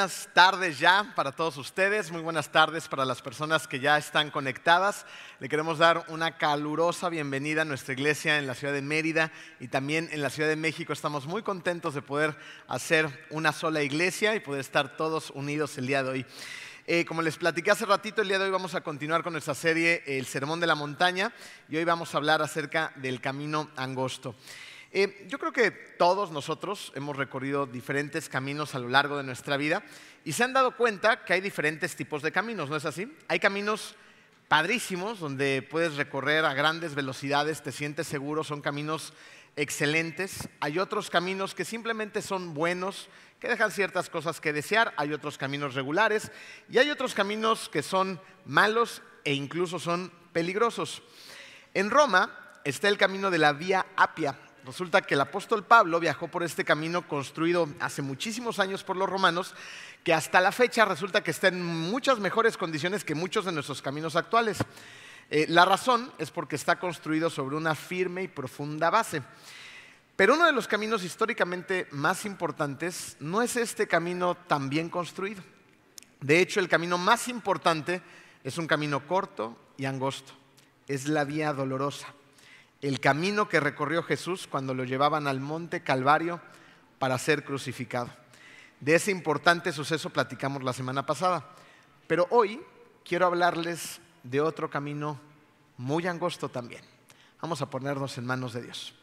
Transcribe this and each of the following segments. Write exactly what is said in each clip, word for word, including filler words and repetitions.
buenas tardes ya para todos ustedes, muy buenas tardes para las personas que ya están conectadas. Le queremos dar una calurosa bienvenida a nuestra iglesia en la ciudad de Mérida y también en la Ciudad de México. Estamos muy contentos de poder hacer una sola iglesia y poder estar todos unidos el día de hoy. Eh, como les platiqué hace ratito, el día de hoy vamos a continuar con nuestra serie El Sermón de la Montaña y hoy vamos a hablar acerca del camino angosto. Eh, yo creo que todos nosotros hemos recorrido diferentes caminos a lo largo de nuestra vida y se han dado cuenta que hay diferentes tipos de caminos, ¿no es así? Hay caminos padrísimos donde puedes recorrer a grandes velocidades, te sientes seguro, son caminos excelentes. Hay otros caminos que simplemente son buenos, que dejan ciertas cosas que desear. Hay otros caminos regulares y hay otros caminos que son malos e incluso son peligrosos. En Roma está el camino de la Vía Apia. Resulta que el apóstol Pablo viajó por este camino construido hace muchísimos años por los romanos, que hasta la fecha resulta que está en muchas mejores condiciones que muchos de nuestros caminos actuales. Eh, la razón es porque está construido sobre una firme y profunda base. Pero uno de los caminos históricamente más importantes no es este camino tan bien construido. De hecho, el camino más importante es un camino corto y angosto. Es la Vía Dolorosa. El camino que recorrió Jesús cuando lo llevaban al monte Calvario para ser crucificado. De ese importante suceso platicamos la semana pasada, pero hoy quiero hablarles de otro camino muy angosto también. Vamos a ponernos en manos de Dios.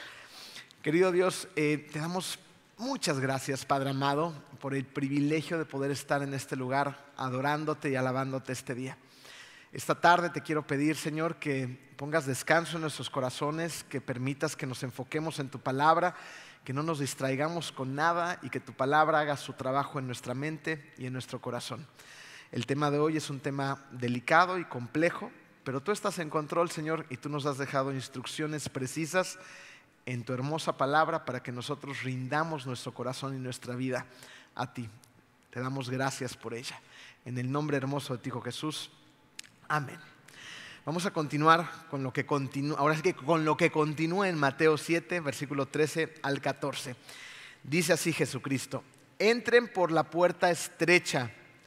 Querido Dios, eh, te damos muchas gracias, Padre amado, por el privilegio de poder estar en este lugar adorándote y alabándote este día. Esta tarde te quiero pedir, Señor, que pongas descanso en nuestros corazones, que permitas que nos enfoquemos en tu palabra, que no nos distraigamos con nada y que tu palabra haga su trabajo en nuestra mente y en nuestro corazón. El tema de hoy es un tema delicado y complejo, pero tú estás en control, Señor, y tú nos has dejado instrucciones precisas en tu hermosa palabra para que nosotros rindamos nuestro corazón y nuestra vida a ti. Te damos gracias por ella. En el nombre hermoso de ti, Hijo Jesús. Amén. Vamos a continuar con lo que continúa, ahora sí que con lo que continúa en Mateo siete, versículo trece al catorce. Dice así Jesucristo: entren por la puerta estrecha,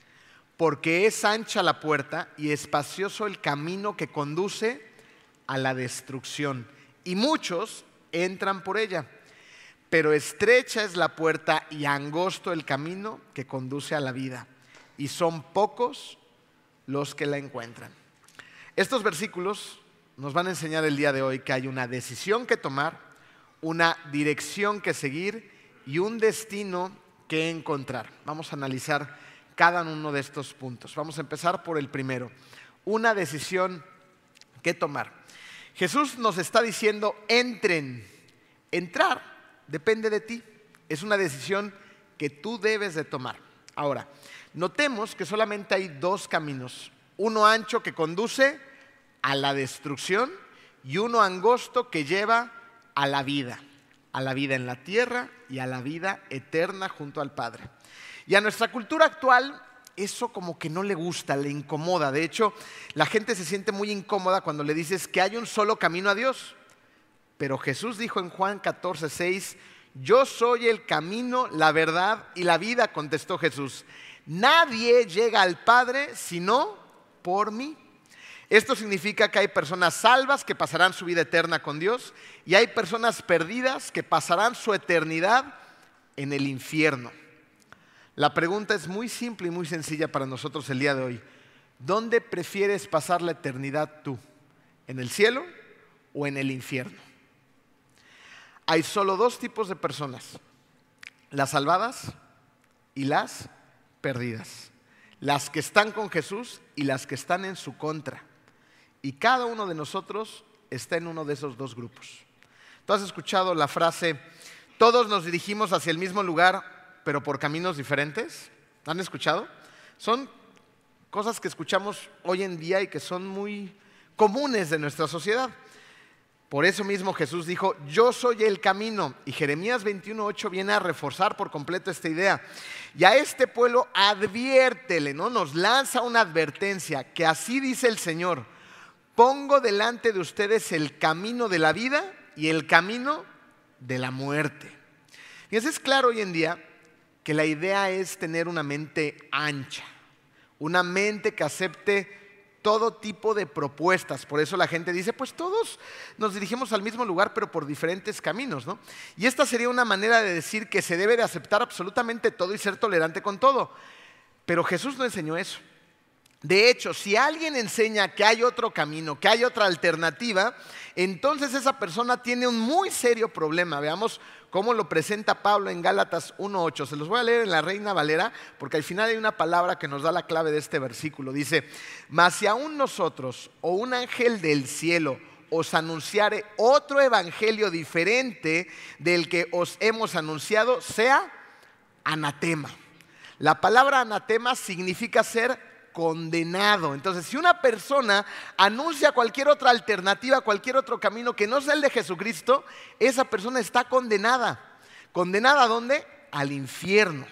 porque es ancha la puerta y espacioso el camino que conduce a la destrucción, y muchos entran por ella. Pero estrecha es la puerta y angosto el camino que conduce a la vida, y son pocos los que la encuentran. Estos versículos nos van a enseñar el día de hoy que hay una decisión que tomar, una dirección que seguir y un destino que encontrar. Vamos a analizar cada uno de estos puntos. Vamos a empezar por el primero, una decisión que tomar. Jesús nos está diciendo: entren. Entrar depende de ti. Es una decisión que tú debes de tomar. Ahora, notemos que solamente hay dos caminos, uno ancho que conduce a la destrucción y uno angosto que lleva a la vida, a la vida en la tierra y a la vida eterna junto al Padre. Y a nuestra cultura actual eso como que no le gusta, le incomoda. De hecho, la gente se siente muy incómoda cuando le dices que hay un solo camino a Dios. Pero Jesús dijo en Juan catorce, seis: yo soy el camino, la verdad y la vida, contestó Jesús. Nadie llega al Padre sino por mí. Esto significa que hay personas salvas que pasarán su vida eterna con Dios y hay personas perdidas que pasarán su eternidad en el infierno. La pregunta es muy simple y muy sencilla para nosotros el día de hoy. ¿Dónde prefieres pasar la eternidad tú? ¿En el cielo o en el infierno? Hay solo dos tipos de personas: las salvadas y las perdidas. Las que están con Jesús y las que están en su contra. Y cada uno de nosotros está en uno de esos dos grupos. ¿Tú has escuchado la frase: todos nos dirigimos hacia el mismo lugar, pero por caminos diferentes? ¿Han escuchado? Son cosas que escuchamos hoy en día y que son muy comunes de nuestra sociedad. Por eso mismo Jesús dijo: yo soy el camino. Y Jeremías veintiuno, ocho viene a reforzar por completo esta idea. Y a este pueblo adviértele, ¿no? Nos lanza una advertencia, que así dice el Señor: pongo delante de ustedes el camino de la vida y el camino de la muerte. Y eso es claro hoy en día que la idea es tener una mente ancha, una mente que acepte todo tipo de propuestas. Por eso la gente dice, pues todos nos dirigimos al mismo lugar, pero por diferentes caminos, ¿no? Y esta sería una manera de decir que se debe de aceptar absolutamente todo y ser tolerante con todo. Pero Jesús no enseñó eso. De hecho, si alguien enseña que hay otro camino, que hay otra alternativa, entonces esa persona tiene un muy serio problema. Veamos cómo lo presenta Pablo en Gálatas uno ocho. Se los voy a leer en la Reina Valera, porque al final hay una palabra que nos da la clave de este versículo. Dice, mas si aún nosotros o un ángel del cielo os anunciare otro evangelio diferente del que os hemos anunciado, sea anatema. La palabra anatema significa ser condenado. Entonces, si una persona anuncia cualquier otra alternativa, cualquier otro camino que no sea el de Jesucristo, esa persona está condenada. ¿Condenada a dónde? Al infierno.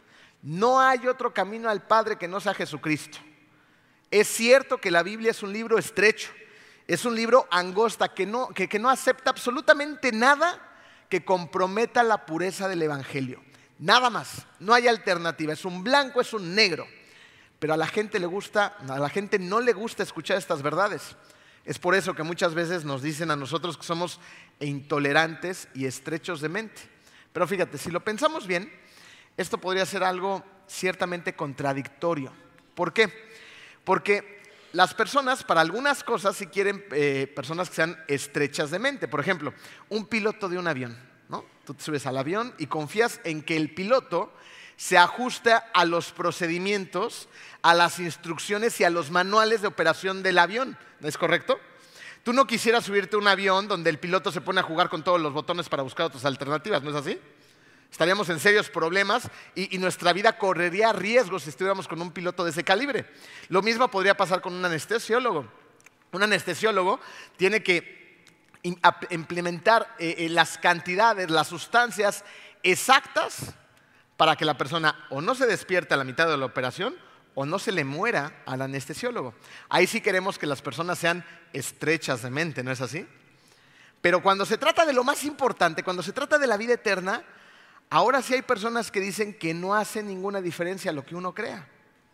No hay otro camino al Padre que no sea Jesucristo. Es cierto que la Biblia es un libro estrecho, es un libro angosta que no, que, que no acepta absolutamente nada que comprometa la pureza del Evangelio. Nada más, no hay alternativa, es un blanco, es un negro. Pero a la gente le gusta, a la gente no le gusta escuchar estas verdades. Es por eso que muchas veces nos dicen a nosotros que somos intolerantes y estrechos de mente. Pero fíjate, si lo pensamos bien, esto podría ser algo ciertamente contradictorio. ¿Por qué? Porque las personas, para algunas cosas, sí quieren eh, personas que sean estrechas de mente. Por ejemplo, un piloto de un avión, ¿no? Tú te subes al avión y confías en que el piloto se ajusta a los procedimientos, a las instrucciones y a los manuales de operación del avión. ¿No es correcto? Tú no quisieras subirte a un avión donde el piloto se pone a jugar con todos los botones para buscar otras alternativas, ¿no es así? Estaríamos en serios problemas y, y nuestra vida correría riesgos si estuviéramos con un piloto de ese calibre. Lo mismo podría pasar con un anestesiólogo. Un anestesiólogo tiene que implementar eh, eh, las cantidades, las sustancias exactas para que la persona o no se despierte a la mitad de la operación o no se le muera al anestesiólogo. Ahí sí queremos que las personas sean estrechas de mente, ¿no es así? Pero cuando se trata de lo más importante, cuando se trata de la vida eterna, ahora sí hay personas que dicen que no hace ninguna diferencia lo que uno crea.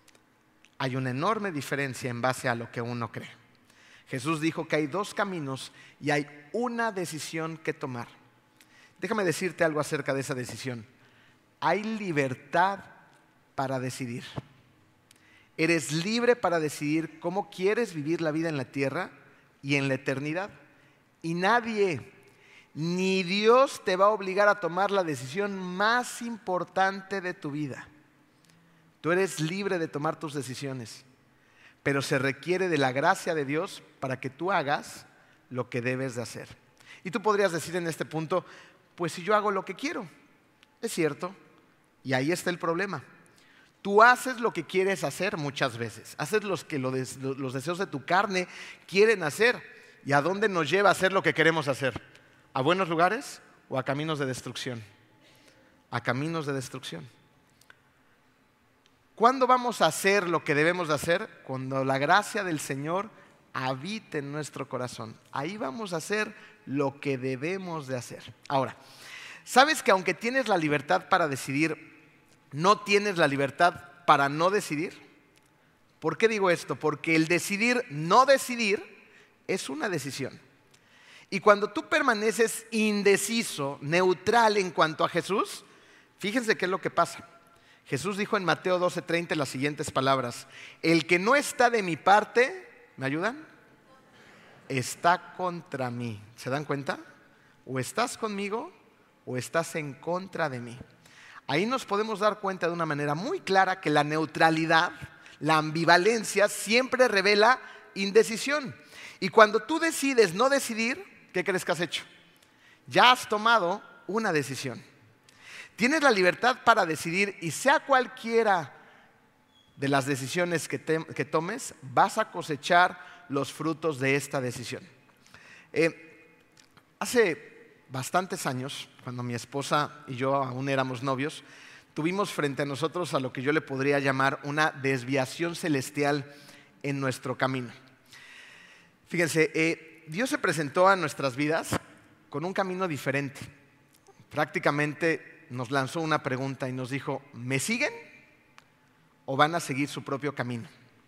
Hay una enorme diferencia en base a lo que uno cree. Jesús dijo que hay dos caminos y hay una decisión que tomar. Déjame decirte algo acerca de esa decisión. Hay libertad para decidir. Eres libre para decidir cómo quieres vivir la vida en la tierra y en la eternidad. Y nadie, ni Dios te va a obligar a tomar la decisión más importante de tu vida. Tú eres libre de tomar tus decisiones, pero se requiere de la gracia de Dios para que tú hagas lo que debes de hacer. Y tú podrías decir en este punto, pues si yo hago lo que quiero, es cierto. Y ahí está el problema. Tú haces lo que quieres hacer muchas veces. Haces los que lo des, los deseos de tu carne quieren hacer. ¿Y a dónde nos lleva a hacer lo que queremos hacer? ¿A buenos lugares o a caminos de destrucción? A caminos de destrucción. ¿Cuándo vamos a hacer lo que debemos de hacer? Cuando la gracia del Señor habite en nuestro corazón. Ahí vamos a hacer lo que debemos de hacer. Ahora, ¿sabes que aunque tienes la libertad para decidir, no tienes la libertad para no decidir? ¿Por qué digo esto? Porque el decidir no decidir es una decisión. Y cuando tú permaneces indeciso, neutral en cuanto a Jesús, fíjense qué es lo que pasa. Jesús dijo en Mateo doce treinta las siguientes palabras: el que no está de mi parte, ¿me ayudan? Está contra mí. ¿Se dan cuenta? O estás conmigo o estás en contra de mí. Ahí nos podemos dar cuenta de una manera muy clara que la neutralidad, la ambivalencia, siempre revela indecisión. Y cuando tú decides no decidir, ¿qué crees que has hecho? Ya has tomado una decisión. Tienes la libertad para decidir y sea cualquiera de las decisiones que, te, que tomes, vas a cosechar los frutos de esta decisión. Eh, hace bastantes años, cuando mi esposa y yo aún éramos novios, tuvimos frente a nosotros a lo que yo le podría llamar una desviación celestial en nuestro camino. Fíjense, eh, Dios se presentó a nuestras vidas con un camino diferente. Prácticamente nos lanzó una pregunta y nos dijo, ¿me siguen o van a seguir su propio camino?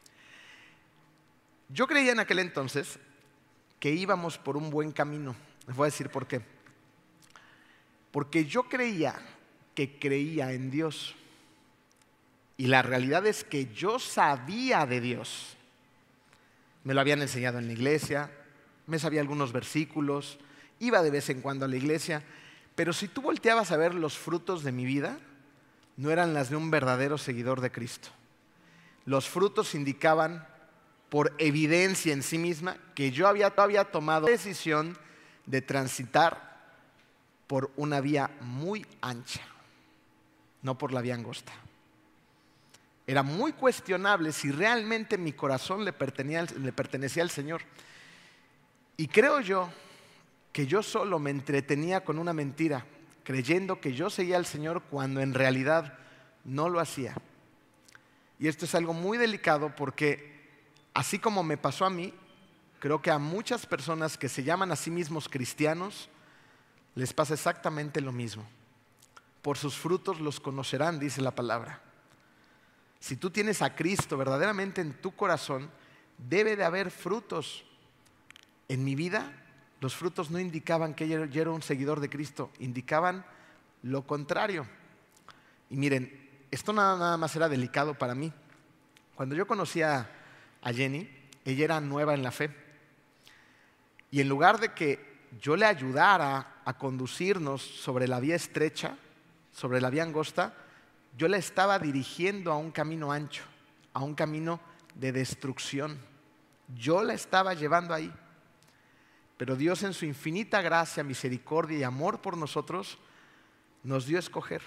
Yo creía en aquel entonces que íbamos por un buen camino. Les voy a decir por qué. Porque yo creía que creía en Dios. Y la realidad es que yo sabía de Dios. Me lo habían enseñado en la iglesia, me sabía algunos versículos, iba de vez en cuando a la iglesia, pero si tú volteabas a ver los frutos de mi vida, no eran las de un verdadero seguidor de Cristo. Los frutos indicaban, por evidencia en sí misma, que yo había, había tomado la decisión de transitar por una vía muy ancha, no por la vía angosta. Era muy cuestionable si realmente mi corazón le pertenecía, le pertenecía al Señor. Y creo yo que yo solo me entretenía con una mentira, creyendo que yo seguía al Señor cuando en realidad no lo hacía. Y esto es algo muy delicado porque así como me pasó a mí, creo que a muchas personas que se llaman a sí mismos cristianos les pasa exactamente lo mismo. Por sus frutos los conocerán, dice la palabra. Si tú tienes a Cristo verdaderamente en tu corazón, debe de haber frutos. En mi vida, los frutos no indicaban que yo era un seguidor de Cristo, indicaban lo contrario. Y miren, esto nada, nada más era delicado para mí. Cuando yo conocía a Jenny, ella era nueva en la fe. Y en lugar de que yo le ayudara a conducirnos sobre la vía estrecha, sobre la vía angosta, yo la estaba dirigiendo a un camino ancho, a un camino de destrucción. Yo la estaba llevando ahí. Pero Dios en su infinita gracia, misericordia y amor por nosotros, nos dio a escoger.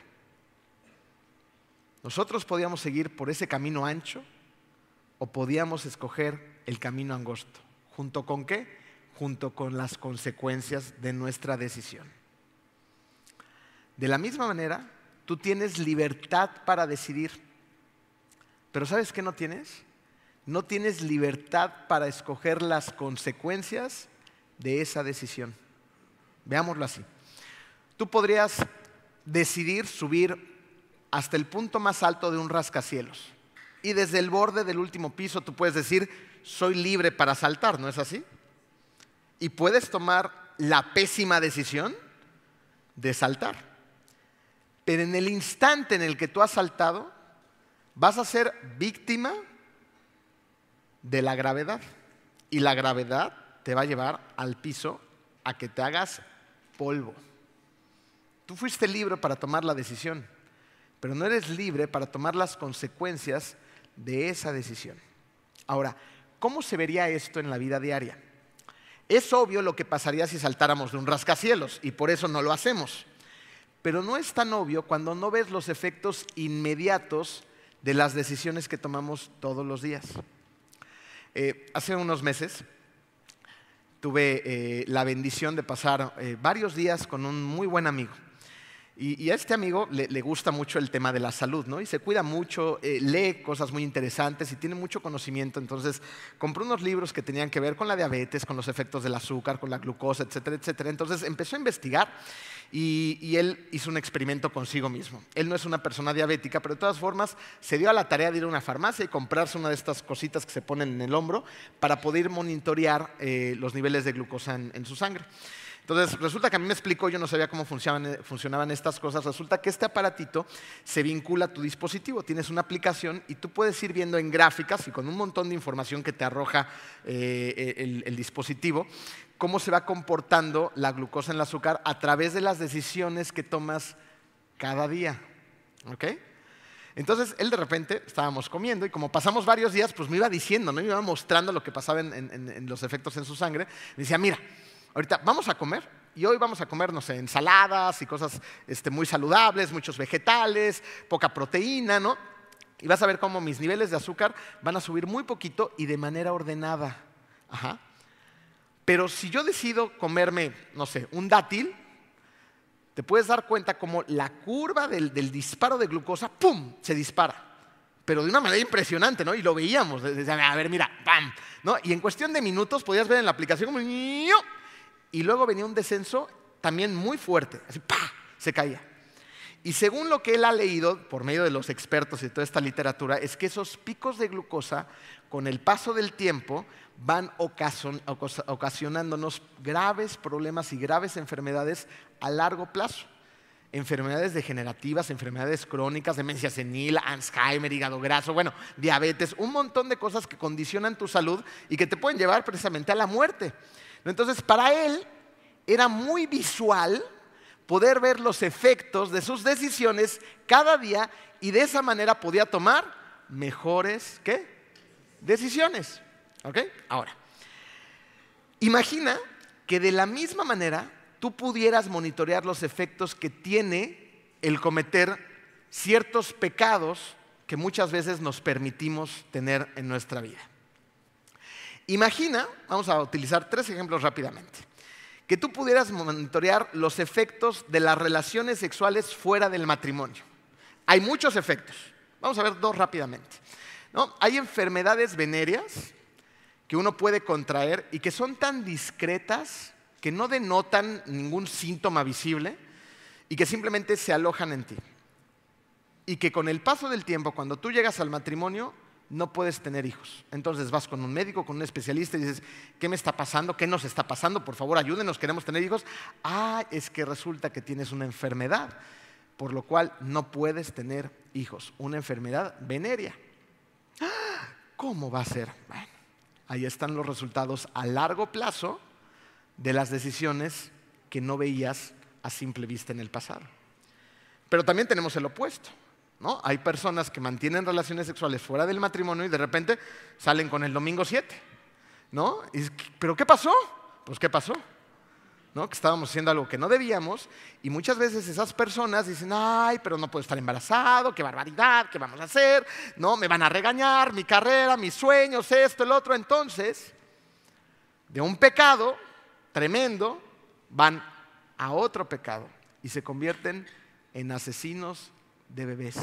Nosotros podíamos seguir por ese camino ancho o podíamos escoger el camino angosto. ¿Junto con qué? Junto con las consecuencias de nuestra decisión. De la misma manera, tú tienes libertad para decidir. Pero ¿sabes qué no tienes? No tienes libertad para escoger las consecuencias de esa decisión. Veámoslo así. Tú podrías decidir subir hasta el punto más alto de un rascacielos. Y desde el borde del último piso tú puedes decir, soy libre para saltar, ¿no es así? Y puedes tomar la pésima decisión de saltar. Pero en el instante en el que tú has saltado, vas a ser víctima de la gravedad. Y la gravedad te va a llevar al piso a que te hagas polvo. Tú fuiste libre para tomar la decisión, pero no eres libre para tomar las consecuencias de esa decisión. Ahora, ¿cómo se vería esto en la vida diaria? Es obvio lo que pasaría si saltáramos de un rascacielos y por eso no lo hacemos. Pero no es tan obvio cuando no ves los efectos inmediatos de las decisiones que tomamos todos los días. Eh, hace unos meses tuve eh, la bendición de pasar eh, varios días con un muy buen amigo. Y, y a este amigo le, le gusta mucho el tema de la salud, ¿no? Y se cuida mucho, eh, lee cosas muy interesantes y tiene mucho conocimiento. Entonces compró unos libros que tenían que ver con la diabetes, con los efectos del azúcar, con la glucosa, etcétera, etcétera. Entonces empezó a investigar y, y él hizo un experimento consigo mismo. Él no es una persona diabética, pero de todas formas se dio a la tarea de ir a una farmacia y comprarse una de estas cositas que se ponen en el hombro para poder monitorear eh, los niveles de glucosa en, en su sangre. Entonces, resulta que a mí me explicó, yo no sabía cómo funcionaban, funcionaban estas cosas. Resulta que este aparatito se vincula a tu dispositivo. Tienes una aplicación y tú puedes ir viendo en gráficas y con un montón de información que te arroja eh, el, el dispositivo, cómo se va comportando la glucosa en el azúcar a través de las decisiones que tomas cada día. ¿Ok? Entonces, él de repente, estábamos comiendo y como pasamos varios días, pues me iba diciendo, ¿no? Me iba mostrando lo que pasaba en, en, en los efectos en su sangre. Me decía, mira, ahorita vamos a comer y hoy vamos a comer, no sé, ensaladas y cosas este, muy saludables, muchos vegetales, poca proteína, ¿no? Y vas a ver cómo mis niveles de azúcar van a subir muy poquito y de manera ordenada. Ajá. Pero si yo decido comerme, no sé, un dátil, te puedes dar cuenta cómo la curva del, del disparo de glucosa, ¡pum!, se dispara. Pero de una manera impresionante, ¿no? Y lo veíamos. A ver, mira, ¡pam! ¿No? Y en cuestión de minutos podías ver en la aplicación como y luego venía un descenso también muy fuerte, así ¡pah!, se caía. Y según lo que él ha leído, por medio de los expertos y toda esta literatura, es que esos picos de glucosa, con el paso del tiempo, van ocasionándonos graves problemas y graves enfermedades a largo plazo. Enfermedades degenerativas, enfermedades crónicas, demencia senil, Alzheimer, hígado graso, bueno, diabetes, un montón de cosas que condicionan tu salud y que te pueden llevar precisamente a la muerte. Entonces, para él era muy visual poder ver los efectos de sus decisiones cada día y de esa manera podía tomar mejores, ¿qué? Decisiones. ¿Ok? Ahora, imagina que de la misma manera tú pudieras monitorear los efectos que tiene el cometer ciertos pecados que muchas veces nos permitimos tener en nuestra vida. Imagina, vamos a utilizar tres ejemplos rápidamente, que tú pudieras monitorear los efectos de las relaciones sexuales fuera del matrimonio. Hay muchos efectos. Vamos a ver dos rápidamente, ¿no? Hay enfermedades venéreas que uno puede contraer y que son tan discretas que no denotan ningún síntoma visible y que simplemente se alojan en ti. Y que con el paso del tiempo, cuando tú llegas al matrimonio, no puedes tener hijos. Entonces vas con un médico, con un especialista y dices, ¿qué me está pasando? ¿Qué nos está pasando? Por favor, ayúdenos, queremos tener hijos. Ah, es que resulta que tienes una enfermedad, por lo cual no puedes tener hijos. Una enfermedad venérea. ¿Cómo va a ser? Bueno, ahí están los resultados a largo plazo de las decisiones que no veías a simple vista en el pasado. Pero también tenemos el opuesto, ¿no? Hay personas que mantienen relaciones sexuales fuera del matrimonio y de repente salen con el domingo siete, ¿no? Y, ¿pero qué pasó? Pues ¿qué pasó? ¿No? Que estábamos haciendo algo que no debíamos y muchas veces esas personas dicen, ay, pero no puedo estar embarazado, qué barbaridad, ¿qué vamos a hacer? No, me van a regañar, mi carrera, mis sueños, esto, el otro. Entonces, de un pecado tremendo, van a otro pecado y se convierten en asesinos de bebés.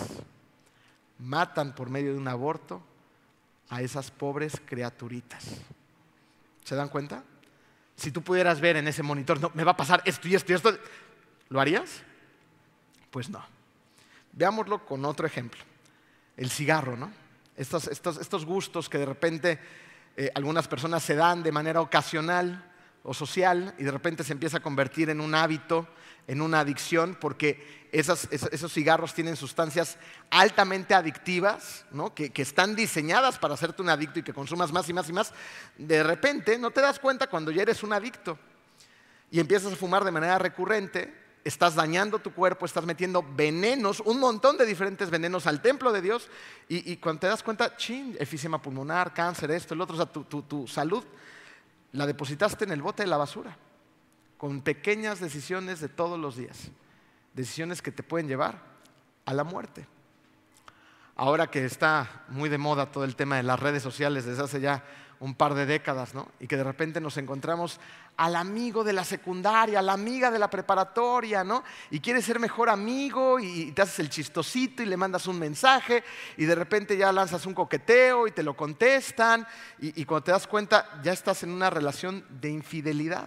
Matan por medio de un aborto a esas pobres criaturitas. ¿Se dan cuenta? Si tú pudieras ver en ese monitor, no, me va a pasar esto y esto y esto, ¿lo harías? Pues no. Veámoslo con otro ejemplo. El cigarro, ¿no? Estos, estos, estos gustos que de repente eh, algunas personas se dan de manera ocasional o social y de repente se empieza a convertir en un hábito, en una adicción, porque esas, esos cigarros tienen sustancias altamente adictivas, ¿no? que, que están diseñadas para hacerte un adicto y que consumas más y más y más. De repente no te das cuenta cuando ya eres un adicto y empiezas a fumar de manera recurrente, estás dañando tu cuerpo, estás metiendo venenos, un montón de diferentes venenos al templo de Dios y, y cuando te das cuenta, chin, efisema pulmonar, cáncer, esto, el otro, o sea, tu, tu, tu salud la depositaste en el bote de la basura, con pequeñas decisiones de todos los días, decisiones que te pueden llevar a la muerte. Ahora que está muy de moda todo el tema de las redes sociales desde hace ya un par de décadas, ¿no? Y que de repente nos encontramos al amigo de la secundaria, a la amiga de la preparatoria, ¿no? Y quieres ser mejor amigo y te haces el chistosito y le mandas un mensaje y de repente ya lanzas un coqueteo y te lo contestan y, y cuando te das cuenta ya estás en una relación de infidelidad.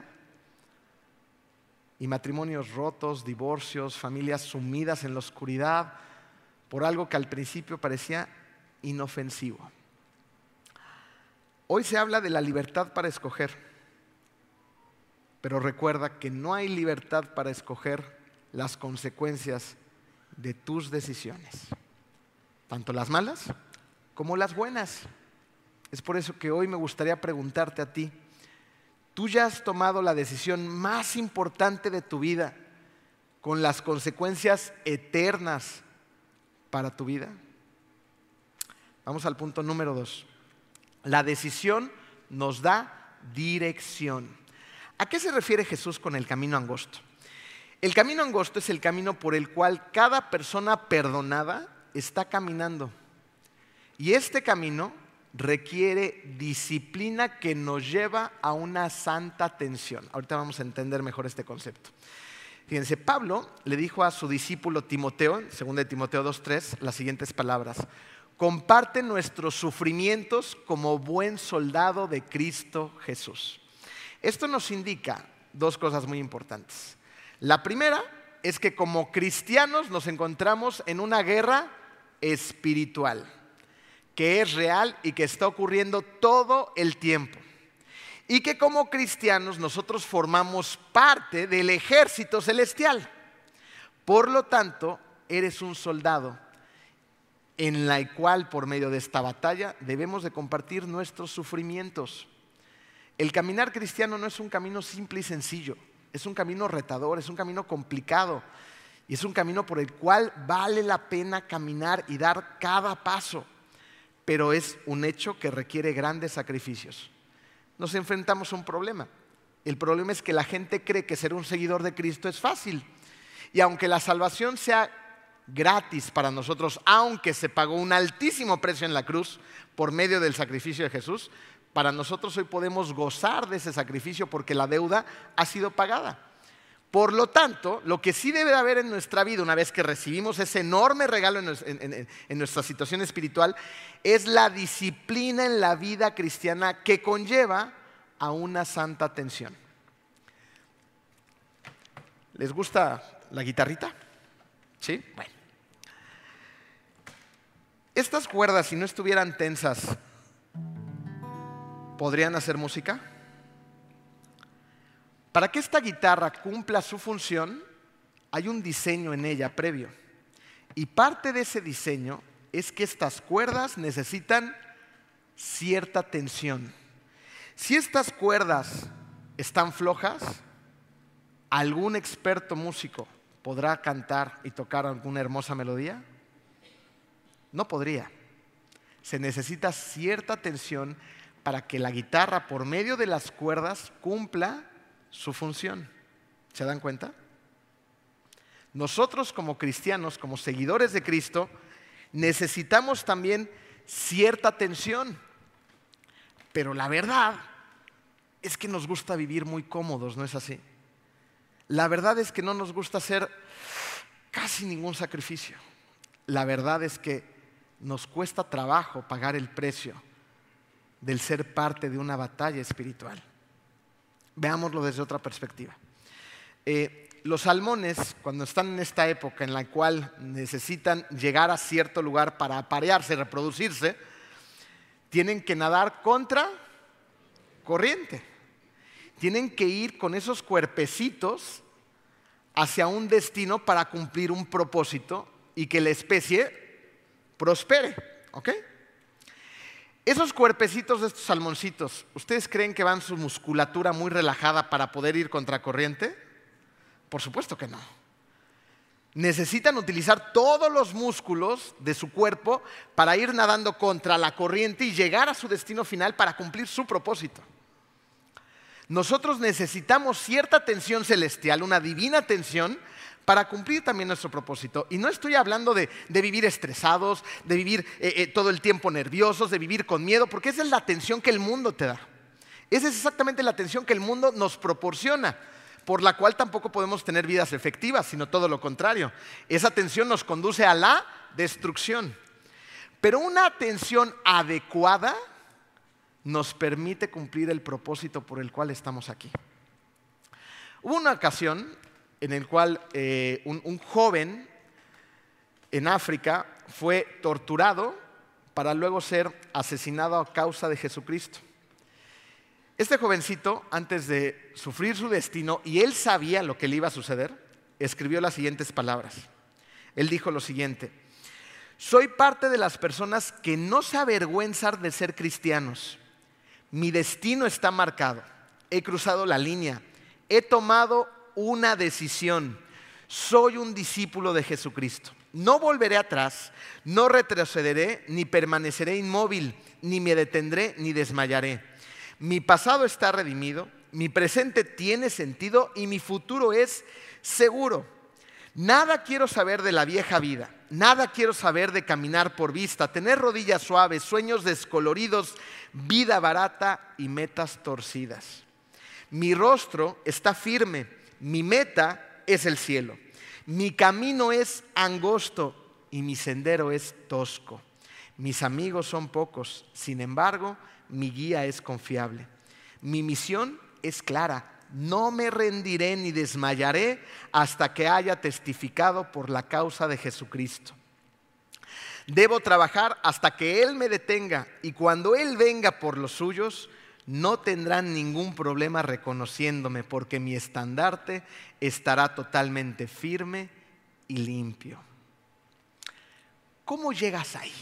Y matrimonios rotos, divorcios, familias sumidas en la oscuridad por algo que al principio parecía inofensivo. Hoy se habla de la libertad para escoger, pero recuerda que no hay libertad para escoger las consecuencias de tus decisiones, tanto las malas como las buenas. Es por eso que hoy me gustaría preguntarte a ti, ¿tú ya has tomado la decisión más importante de tu vida con las consecuencias eternas para tu vida? Vamos al punto número dos. La decisión nos da dirección. ¿A qué se refiere Jesús con el camino angosto? El camino angosto es el camino por el cual cada persona perdonada está caminando. Y este camino requiere disciplina que nos lleva a una santa atención. Ahorita vamos a entender mejor este concepto. Fíjense, Pablo le dijo a su discípulo Timoteo, en segunda de Timoteo dos tres, las siguientes palabras: comparte nuestros sufrimientos como buen soldado de Cristo Jesús. Esto nos indica dos cosas muy importantes. La primera es que como cristianos nos encontramos en una guerra espiritual, que es real y que está ocurriendo todo el tiempo. Y que como cristianos nosotros formamos parte del ejército celestial. Por lo tanto, eres un soldado en la cual por medio de esta batalla debemos de compartir nuestros sufrimientos. El caminar cristiano no es un camino simple y sencillo, es un camino retador, es un camino complicado y es un camino por el cual vale la pena caminar y dar cada paso, pero es un hecho que requiere grandes sacrificios. Nos enfrentamos a un problema. El problema es que la gente cree que ser un seguidor de Cristo es fácil. Y aunque la salvación sea gratis para nosotros, aunque se pagó un altísimo precio en la cruz por medio del sacrificio de Jesús, para nosotros hoy podemos gozar de ese sacrificio porque la deuda ha sido pagada. Por lo tanto, lo que sí debe de haber en nuestra vida una vez que recibimos ese enorme regalo en, en, en, en nuestra situación espiritual es la disciplina en la vida cristiana que conlleva a una santa atención. ¿Les gusta la guitarrita? ¿Sí? Bueno. Estas cuerdas, si no estuvieran tensas, ¿podrían hacer música? Para que esta guitarra cumpla su función, hay un diseño en ella previo. Y parte de ese diseño es que estas cuerdas necesitan cierta tensión. Si estas cuerdas están flojas, ¿algún experto músico podrá cantar y tocar alguna hermosa melodía? No podría. Se necesita cierta tensión para que la guitarra, por medio de las cuerdas, cumpla su función. ¿Se dan cuenta? Nosotros como cristianos, como seguidores de Cristo, necesitamos también cierta tensión. Pero la verdad es que nos gusta vivir muy cómodos, ¿no es así? La verdad es que no nos gusta hacer casi ningún sacrificio. La verdad es que nos cuesta trabajo pagar el precio del ser parte de una batalla espiritual. Veámoslo desde otra perspectiva. Eh, los salmones, cuando están en esta época en la cual necesitan llegar a cierto lugar para aparearse, reproducirse, tienen que nadar contra corriente. Tienen que ir con esos cuerpecitos hacia un destino para cumplir un propósito y que la especie prospere. ¿Ok? Esos cuerpecitos de estos salmoncitos, ¿ustedes creen que van su musculatura muy relajada para poder ir contracorriente? Por supuesto que no. Necesitan utilizar todos los músculos de su cuerpo para ir nadando contra la corriente y llegar a su destino final para cumplir su propósito. Nosotros necesitamos cierta tensión celestial, una divina tensión, para cumplir también nuestro propósito. Y no estoy hablando de, de vivir estresados, de vivir eh, eh, todo el tiempo nerviosos, de vivir con miedo, porque esa es la tensión que el mundo te da. Esa es exactamente la tensión que el mundo nos proporciona, por la cual tampoco podemos tener vidas efectivas, sino todo lo contrario. Esa tensión nos conduce a la destrucción. Pero una tensión adecuada nos permite cumplir el propósito por el cual estamos aquí. Hubo una ocasión en el cual eh, un, un joven en África fue torturado para luego ser asesinado a causa de Jesucristo. Este jovencito, antes de sufrir su destino, y él sabía lo que le iba a suceder, escribió las siguientes palabras. Él dijo lo siguiente: soy parte de las personas que no se avergüenzan de ser cristianos. Mi destino está marcado. He cruzado la línea. He tomado una decisión. Soy un discípulo de Jesucristo. No volveré atrás, no retrocederé, ni permaneceré inmóvil, ni me detendré, ni desmayaré. Mi pasado está redimido, mi presente tiene sentido y mi futuro es seguro. Nada quiero saber de la vieja vida, nada quiero saber de caminar por vista, tener rodillas suaves, sueños descoloridos, vida barata y metas torcidas. Mi rostro está firme, mi meta es el cielo. Mi camino es angosto y mi sendero es tosco. Mis amigos son pocos, sin embargo, mi guía es confiable. Mi misión es clara, no me rendiré ni desmayaré hasta que haya testificado por la causa de Jesucristo. Debo trabajar hasta que Él me detenga, y cuando Él venga por los suyos, no tendrán ningún problema reconociéndome, porque mi estandarte estará totalmente firme y limpio. ¿Cómo llegas ahí?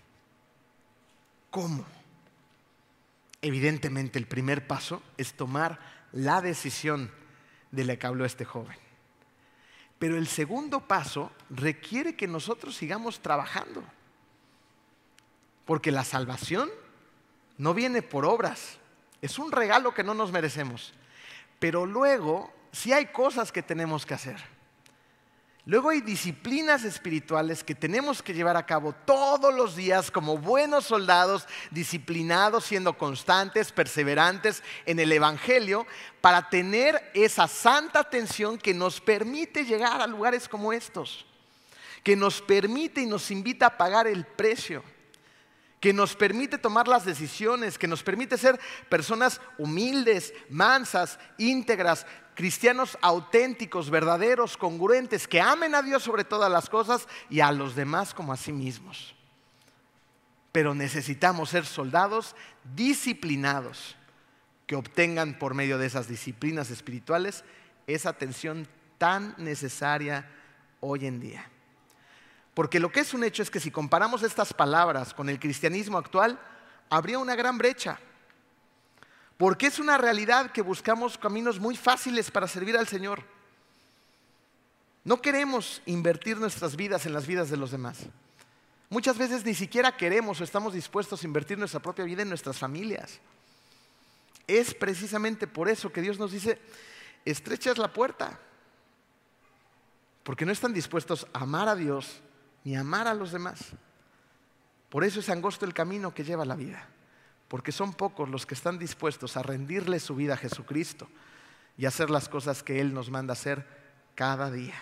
¿Cómo? Evidentemente el primer paso es tomar la decisión de la que habló este joven. Pero el segundo paso requiere que nosotros sigamos trabajando. Porque la salvación no viene por obras. Es un regalo que no nos merecemos. Pero luego sí hay cosas que tenemos que hacer. Luego hay disciplinas espirituales que tenemos que llevar a cabo todos los días como buenos soldados, disciplinados, siendo constantes, perseverantes en el Evangelio, para tener esa santa atención que nos permite llegar a lugares como estos, que nos permite y nos invita a pagar el precio, que nos permite tomar las decisiones, que nos permite ser personas humildes, mansas, íntegras, cristianos auténticos, verdaderos, congruentes, que amen a Dios sobre todas las cosas y a los demás como a sí mismos. Pero necesitamos ser soldados disciplinados que obtengan por medio de esas disciplinas espirituales esa atención tan necesaria hoy en día. Porque lo que es un hecho es que si comparamos estas palabras con el cristianismo actual, habría una gran brecha. Porque es una realidad que buscamos caminos muy fáciles para servir al Señor. No queremos invertir nuestras vidas en las vidas de los demás. Muchas veces ni siquiera queremos o estamos dispuestos a invertir nuestra propia vida en nuestras familias. Es precisamente por eso que Dios nos dice, estrecha es la puerta. Porque no están dispuestos a amar a Dios ni a amar a los demás. Por eso es angosto el camino que lleva a la vida. Porque son pocos los que están dispuestos a rendirle su vida a Jesucristo y hacer las cosas que Él nos manda hacer cada día.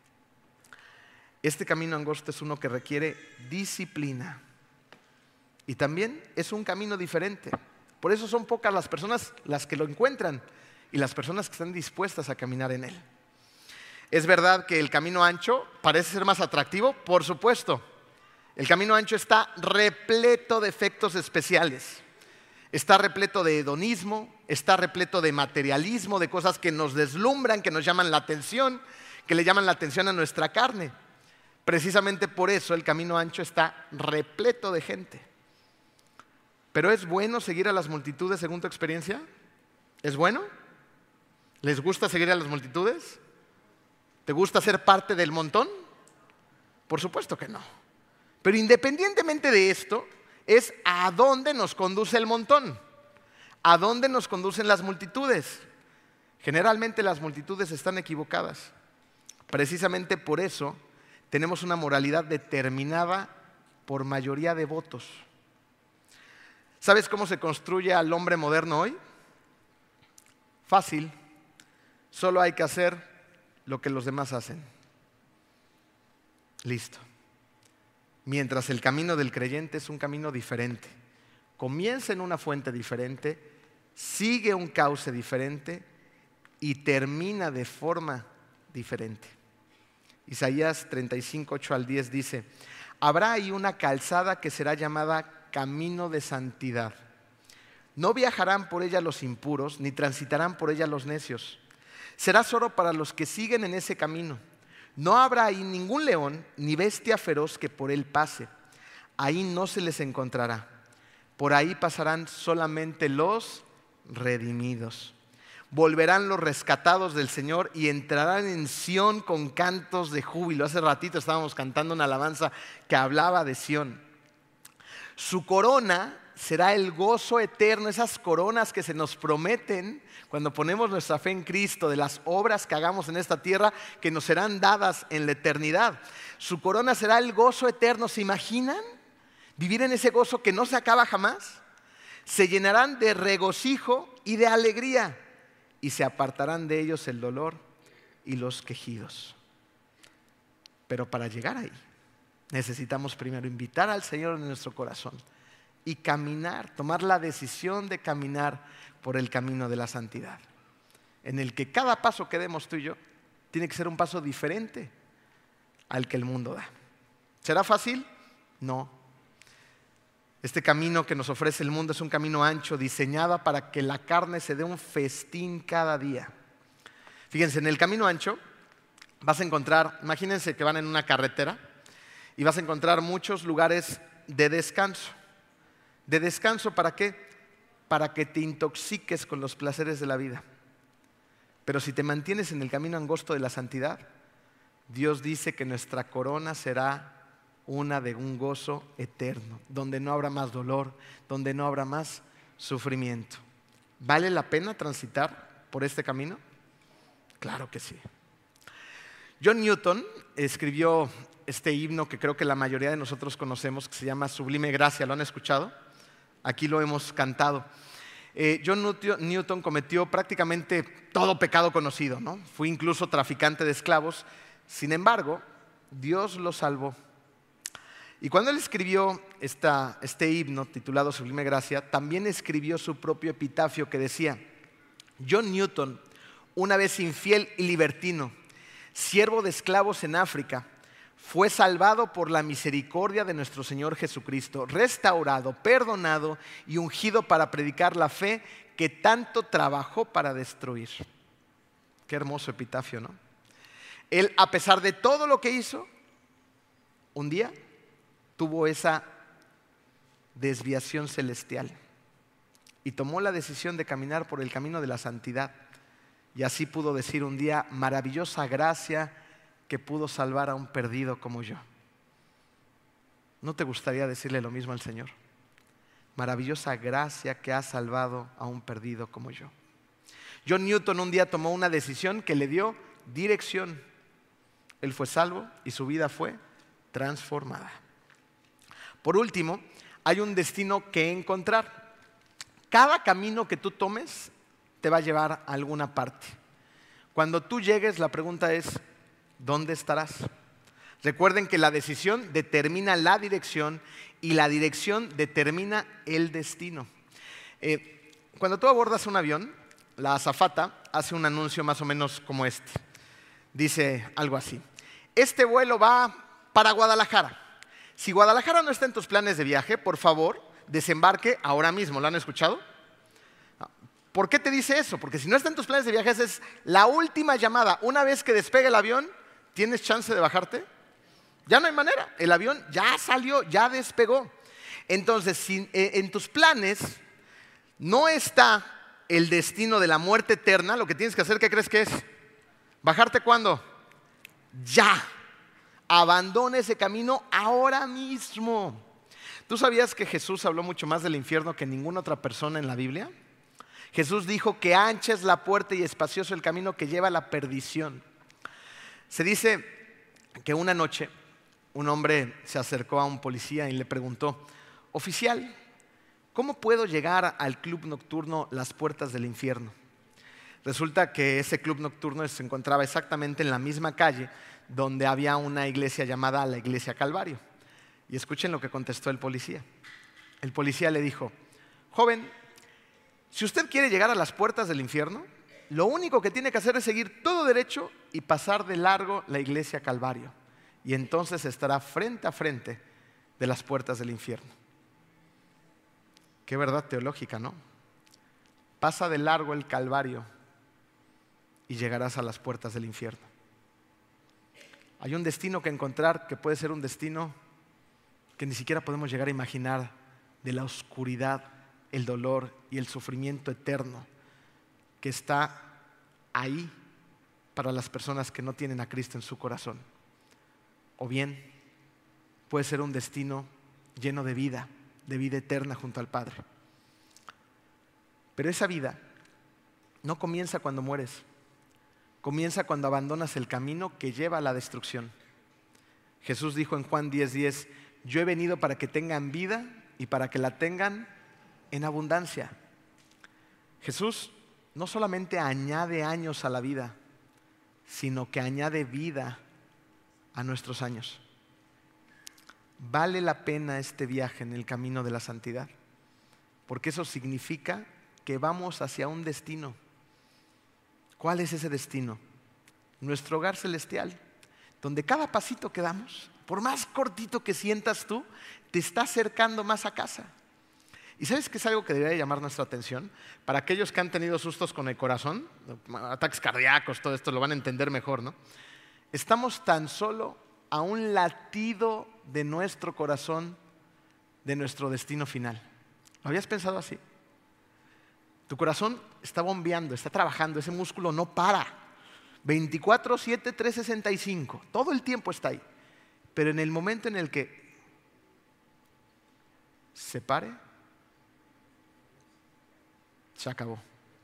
Este camino angosto es uno que requiere disciplina y también es un camino diferente. Por eso son pocas las personas las que lo encuentran y las personas que están dispuestas a caminar en él. ¿Es verdad que el camino ancho parece ser más atractivo? Por supuesto. El camino ancho está repleto de efectos especiales. Está repleto de hedonismo, está repleto de materialismo, de cosas que nos deslumbran, que nos llaman la atención, que le llaman la atención a nuestra carne. Precisamente por eso el camino ancho está repleto de gente. ¿Pero es bueno seguir a las multitudes según tu experiencia? ¿Es bueno? ¿Les gusta seguir a las multitudes? ¿Te gusta ser parte del montón? Por supuesto que no. Pero independientemente de esto, es a dónde nos conduce el montón, a dónde nos conducen las multitudes. Generalmente las multitudes están equivocadas. Precisamente por eso tenemos una moralidad determinada por mayoría de votos. ¿Sabes cómo se construye al hombre moderno hoy? Fácil. Solo hay que hacer lo que los demás hacen. Listo. Mientras el camino del creyente es un camino diferente. Comienza en una fuente diferente, sigue un cauce diferente y termina de forma diferente. Isaías treinta y cinco, ocho al diez dice: habrá ahí una calzada que será llamada camino de santidad. No viajarán por ella los impuros, ni transitarán por ella los necios. Será solo para los que siguen en ese camino. No habrá ahí ningún león ni bestia feroz que por él pase. Ahí no se les encontrará. Por ahí pasarán solamente los redimidos. Volverán los rescatados del Señor y entrarán en Sión con cantos de júbilo. Hace ratito estábamos cantando una alabanza que hablaba de Sión. Su corona será el gozo eterno, esas coronas que se nos prometen cuando ponemos nuestra fe en Cristo, de las obras que hagamos en esta tierra que nos serán dadas en la eternidad. Su corona será el gozo eterno. ¿Se imaginan vivir en ese gozo que no se acaba jamás? Se llenarán de regocijo y de alegría y se apartarán de ellos el dolor y los quejidos. Pero para llegar ahí necesitamos primero invitar al Señor en nuestro corazón y caminar, tomar la decisión de caminar por el camino de la santidad. en el que cada paso que demos tú y yo tiene que ser un paso diferente al que el mundo da. ¿Será fácil? No. Este camino que nos ofrece el mundo es un camino ancho, diseñado para que la carne se dé un festín cada día. Fíjense, en el camino ancho vas a encontrar, imagínense que van en una carretera y vas a encontrar muchos lugares de descanso. ¿De descanso para qué? Para que te intoxiques con los placeres de la vida. Pero si te mantienes en el camino angosto de la santidad, Dios dice que nuestra corona será una de un gozo eterno, donde no habrá más dolor, donde no habrá más sufrimiento. ¿Vale la pena transitar por este camino? Claro que sí. John Newton escribió este himno que creo que la mayoría de nosotros conocemos, que se llama Sublime Gracia. ¿Lo han escuchado? Aquí lo hemos cantado. Eh, John Newton cometió prácticamente todo pecado conocido, ¿no? Fue incluso traficante de esclavos. Sin embargo, Dios lo salvó. Y cuando él escribió esta, este himno titulado Sublime Gracia, también escribió su propio epitafio que decía: John Newton, una vez infiel y libertino, siervo de esclavos en África, fue salvado por la misericordia de nuestro Señor Jesucristo, restaurado, perdonado y ungido para predicar la fe que tanto trabajó para destruir. Qué hermoso epitafio, ¿no? Él, a pesar de todo lo que hizo, un día tuvo esa desviación celestial y tomó la decisión de caminar por el camino de la santidad. Y así pudo decir un día: maravillosa gracia que pudo salvar a un perdido como yo. ¿No te gustaría decirle lo mismo al Señor? Maravillosa gracia que ha salvado a un perdido como yo. John Newton un día tomó una decisión que le dio dirección. Él fue salvo y su vida fue transformada. Por último, hay un destino que encontrar. Cada camino que tú tomes te va a llevar a alguna parte. Cuando tú llegues, la pregunta es: ¿dónde estarás? Recuerden que la decisión determina la dirección y la dirección determina el destino. Eh, cuando tú abordas un avión, la azafata hace un anuncio más o menos como este. Dice algo así: este vuelo va para Guadalajara. Si Guadalajara no está en tus planes de viaje, por favor, desembarque ahora mismo. ¿Lo han escuchado? ¿Por qué te dice eso? Porque si no está en tus planes de viaje, esa es la última llamada. Una vez que despegue el avión, ¿tienes chance de bajarte? Ya no hay manera. El avión ya salió, ya despegó. Entonces, si en tus planes no está el destino de la muerte eterna, lo que tienes que hacer, ¿qué crees que es? ¿Bajarte cuándo? Ya. Abandona ese camino ahora mismo. ¿Tú sabías que Jesús habló mucho más del infierno que ninguna otra persona en la Biblia? Jesús dijo que ancha es la puerta y espacioso el camino que lleva a la perdición. Se dice que una noche un hombre se acercó a un policía y le preguntó: oficial, ¿cómo puedo llegar al club nocturno Las Puertas del Infierno? Resulta que ese club nocturno se encontraba exactamente en la misma calle donde había una iglesia llamada la Iglesia Calvario. Y escuchen lo que contestó el policía. El policía le dijo: joven, si usted quiere llegar a las puertas del infierno, lo único que tiene que hacer es seguir todo derecho y pasar de largo la Iglesia Calvario. Y entonces estará frente a frente de las puertas del infierno. Qué verdad teológica, ¿no? Pasa de largo el Calvario y llegarás a las puertas del infierno. Hay un destino que encontrar que puede ser un destino que ni siquiera podemos llegar a imaginar, de la oscuridad, el dolor y el sufrimiento eterno que está ahí para las personas que no tienen a Cristo en su corazón. O bien puede ser un destino lleno de vida, de vida eterna junto al Padre. Pero esa vida no comienza cuando mueres. Comienza cuando abandonas el camino que lleva a la destrucción. Jesús dijo en Juan diez diez: yo he venido para que tengan vida y para que la tengan en abundancia. Jesús no solamente añade años a la vida, sino que añade vida a nuestros años. Vale la pena este viaje en el camino de la santidad, porque eso significa que vamos hacia un destino. ¿Cuál es ese destino? Nuestro hogar celestial, donde cada pasito que damos, por más cortito que sientas tú, te está acercando más a casa. ¿Y sabes qué es algo que debería llamar nuestra atención? Para aquellos que han tenido sustos con el corazón, ataques cardíacos, todo esto lo van a entender mejor, ¿no? Estamos tan solo a un latido de nuestro corazón, de nuestro destino final. ¿Lo habías pensado así? Tu corazón está bombeando, está trabajando, ese músculo no para. veinticuatro siete, trescientos sesenta y cinco, todo el tiempo está ahí. Pero en el momento en el que se pare, se acabó.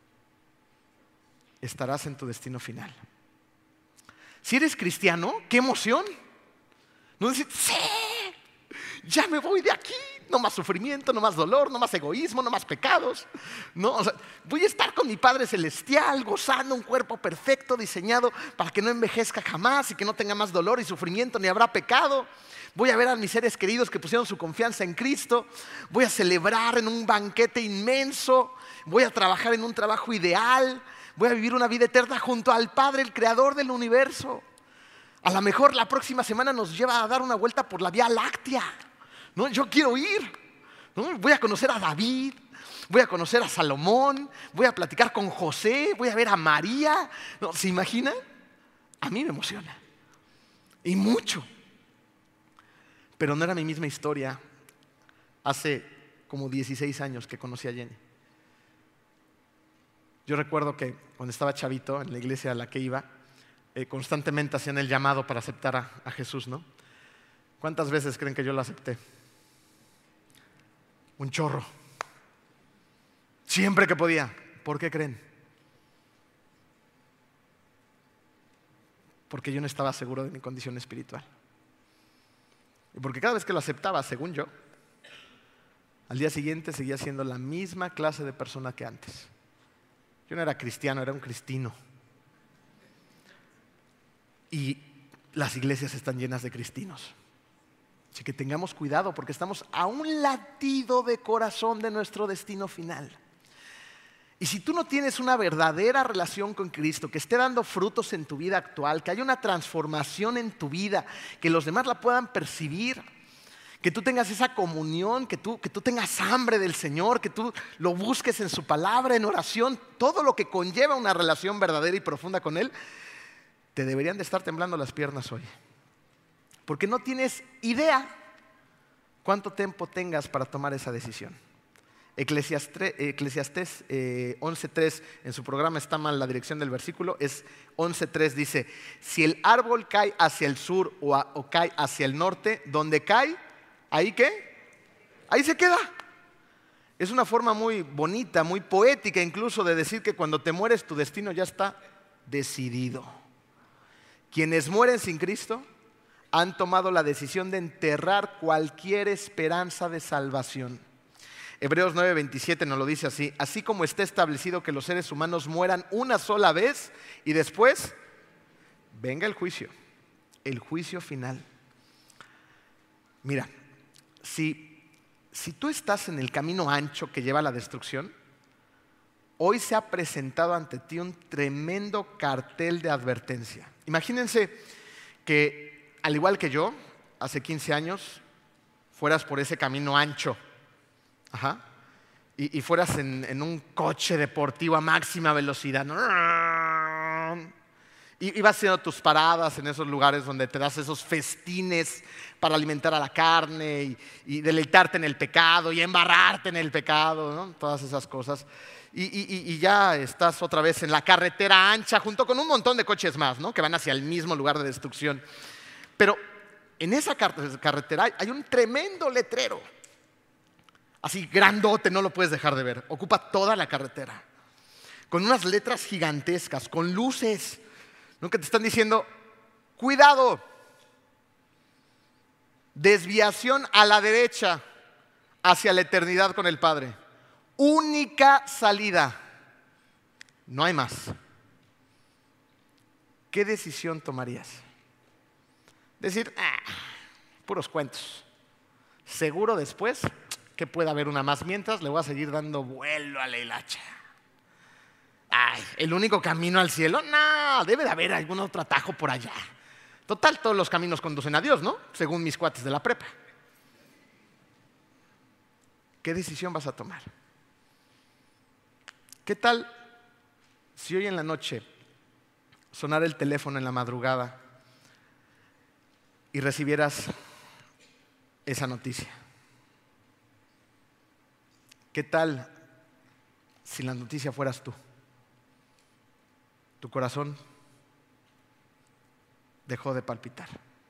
Estarás en tu destino final. Si eres cristiano, ¡qué emoción! No decir, ¡sí! Ya me voy de aquí. No más sufrimiento, no más dolor, no más egoísmo, no más pecados. No, o sea, voy a estar con mi Padre Celestial, gozando un cuerpo perfecto, diseñado para que no envejezca jamás y que no tenga más dolor y sufrimiento, ni habrá pecado. Voy a ver a mis seres queridos que pusieron su confianza en Cristo. Voy a celebrar en un banquete inmenso. Voy a trabajar en un trabajo ideal. Voy a vivir una vida eterna junto al Padre, el Creador del universo. A lo mejor la próxima semana nos lleva a dar una vuelta por la Vía Láctea. ¿No? Yo quiero ir. ¿No? Voy a conocer a David. Voy a conocer a Salomón. Voy a platicar con José. Voy a ver a María. ¿No? ¿Se imaginan? A mí me emociona. Y mucho. Pero no era mi misma historia hace como dieciséis años que conocí a Jenny. Yo recuerdo que cuando estaba chavito en la iglesia a la que iba, eh, constantemente hacían el llamado para aceptar a, a Jesús, ¿no? ¿Cuántas veces creen que yo lo acepté? Un chorro. Siempre que podía. ¿Por qué creen? Porque yo no estaba seguro de mi condición espiritual. Y porque cada vez que lo aceptaba, según yo, al día siguiente seguía siendo la misma clase de persona que antes. Yo no era cristiano, era un cristino. Y las iglesias están llenas de cristinos. Así que tengamos cuidado porque estamos a un latido de corazón de nuestro destino final. Y si tú no tienes una verdadera relación con Cristo, que esté dando frutos en tu vida actual, que haya una transformación en tu vida, que los demás la puedan percibir, que tú tengas esa comunión, que tú, que tú tengas hambre del Señor, que tú lo busques en su palabra, en oración, todo lo que conlleva una relación verdadera y profunda con Él, te deberían de estar temblando las piernas hoy. Porque no tienes idea cuánto tiempo tengas para tomar esa decisión. Eclesiastés, Eclesiastés eh, once tres, en su programa está mal la dirección del versículo, es once tres, dice: si el árbol cae hacia el sur o, a, o cae hacia el norte, donde cae, ¿ahí qué? Ahí se queda. Es una forma muy bonita, muy poética incluso de decir que cuando te mueres tu destino ya está decidido. Quienes mueren sin Cristo han tomado la decisión de enterrar cualquier esperanza de salvación. Hebreos nueve veintisiete nos lo dice así: así como está establecido que los seres humanos mueran una sola vez y después venga el juicio, el juicio final. Mira, si, si tú estás en el camino ancho que lleva a la destrucción, hoy se ha presentado ante ti un tremendo cartel de advertencia. Imagínense que, al igual que yo, hace quince años, fueras por ese camino ancho. Ajá. Y, y fueras en, en un coche deportivo a máxima velocidad, ¿no? Y ibas haciendo tus paradas en esos lugares donde te das esos festines para alimentar a la carne y, y deleitarte en el pecado y embarrarte en el pecado, ¿no? Todas esas cosas. Y, y, y ya estás otra vez en la carretera ancha junto con un montón de coches más, ¿no? Que van hacia el mismo lugar de destrucción. Pero en esa carretera hay un tremendo letrero. Así grandote, no lo puedes dejar de ver. Ocupa toda la carretera. Con unas letras gigantescas, con luces, ¿no? Que te están diciendo: cuidado, desviación a la derecha hacia la eternidad con el Padre. Única salida. No hay más. ¿Qué decisión tomarías? Decir, ah, puros cuentos. Seguro después que pueda haber una más, mientras le voy a seguir dando vuelo a la hilacha. Ay, ¿el único camino al cielo? No, debe de haber algún otro atajo por allá. Total, todos los caminos conducen a Dios, ¿no? Según mis cuates de la prepa. ¿Qué decisión vas a tomar? ¿Qué tal si hoy en la noche sonara el teléfono en la madrugada y recibieras esa noticia? ¿Qué tal si la noticia fueras tú? Tu corazón dejó de palpitar.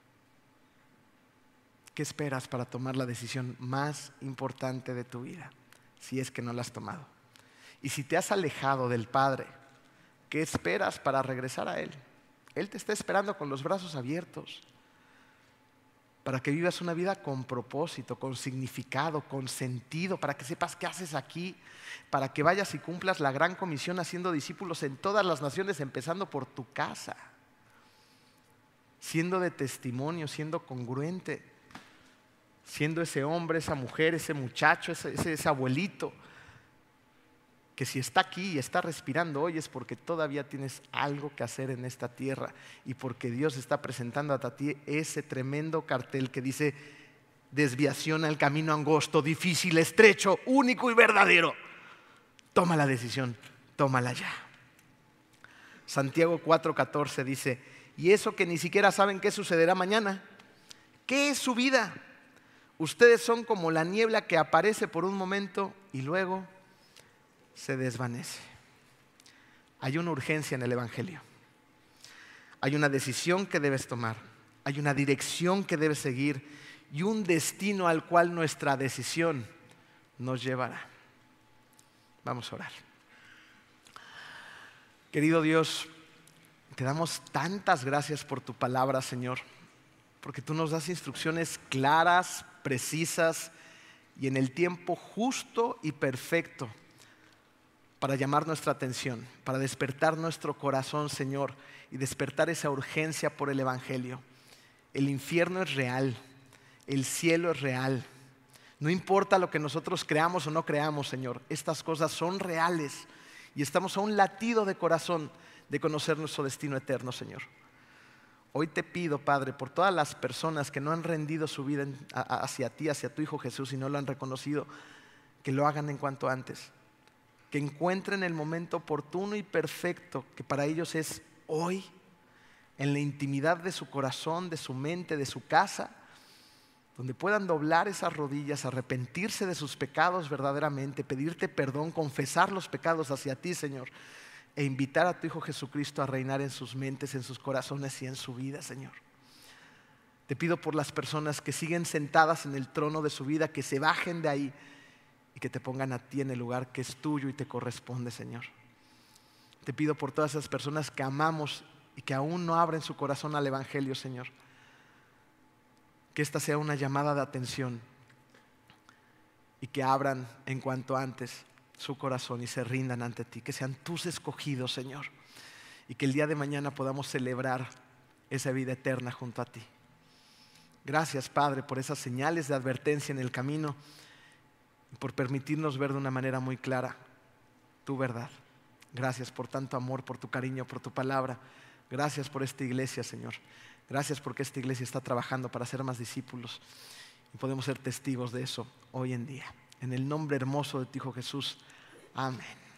¿Qué esperas para tomar la decisión más importante de tu vida, si es que no la has tomado? Y si te has alejado del Padre, ¿qué esperas para regresar a Él? Él te está esperando con los brazos abiertos para que vivas una vida con propósito, con significado, con sentido, para que sepas qué haces aquí, para que vayas y cumplas la gran comisión haciendo discípulos en todas las naciones, empezando por tu casa, siendo de testimonio, siendo congruente, siendo ese hombre, esa mujer, ese muchacho, ese, ese, ese abuelito, que si está aquí y está respirando hoy es porque todavía tienes algo que hacer en esta tierra y porque Dios está presentando a ti ese tremendo cartel que dice: desviación al camino angosto, difícil, estrecho, único y verdadero. Toma la decisión, tómala ya. Santiago cuatro catorce dice: y eso que ni siquiera saben qué sucederá mañana. ¿Qué es su vida? Ustedes son como la niebla que aparece por un momento y luego se desvanece. Hay una urgencia en el Evangelio. Hay una decisión que debes tomar. Hay una dirección que debes seguir y un destino al cual nuestra decisión nos llevará. Vamos a orar. Querido Dios, te damos tantas gracias por tu palabra, Señor, porque tú nos das instrucciones claras, precisas y en el tiempo justo y perfecto para llamar nuestra atención, para despertar nuestro corazón, Señor, y despertar esa urgencia por el Evangelio. El infierno es real, el cielo es real. No importa lo que nosotros creamos o no creamos, Señor, estas cosas son reales y estamos a un latido de corazón de conocer nuestro destino eterno, Señor. Hoy te pido, Padre, por todas las personas que no han rendido su vida hacia ti, hacia tu Hijo Jesús y no lo han reconocido, que lo hagan en cuanto antes. Que encuentren el momento oportuno y perfecto que para ellos es hoy, en la intimidad de su corazón, de su mente, de su casa, donde puedan doblar esas rodillas, arrepentirse de sus pecados verdaderamente, pedirte perdón, confesar los pecados hacia ti, Señor, e invitar a tu Hijo Jesucristo a reinar en sus mentes, en sus corazones y en su vida, Señor. Te pido por las personas que siguen sentadas en el trono de su vida, que se bajen de ahí y que te pongan a ti en el lugar que es tuyo y te corresponde, Señor. Te pido por todas esas personas que amamos y que aún no abren su corazón al Evangelio, Señor. Que esta sea una llamada de atención y que abran en cuanto antes su corazón y se rindan ante ti. Que sean tus escogidos, Señor. Y que el día de mañana podamos celebrar esa vida eterna junto a ti. Gracias, Padre, por esas señales de advertencia en el camino, por permitirnos ver de una manera muy clara tu verdad. Gracias por tanto amor, por tu cariño, por tu palabra. Gracias por esta iglesia, Señor. Gracias porque esta iglesia está trabajando para ser más discípulos y podemos ser testigos de eso hoy en día. En el nombre hermoso de tu Hijo Jesús. Amén.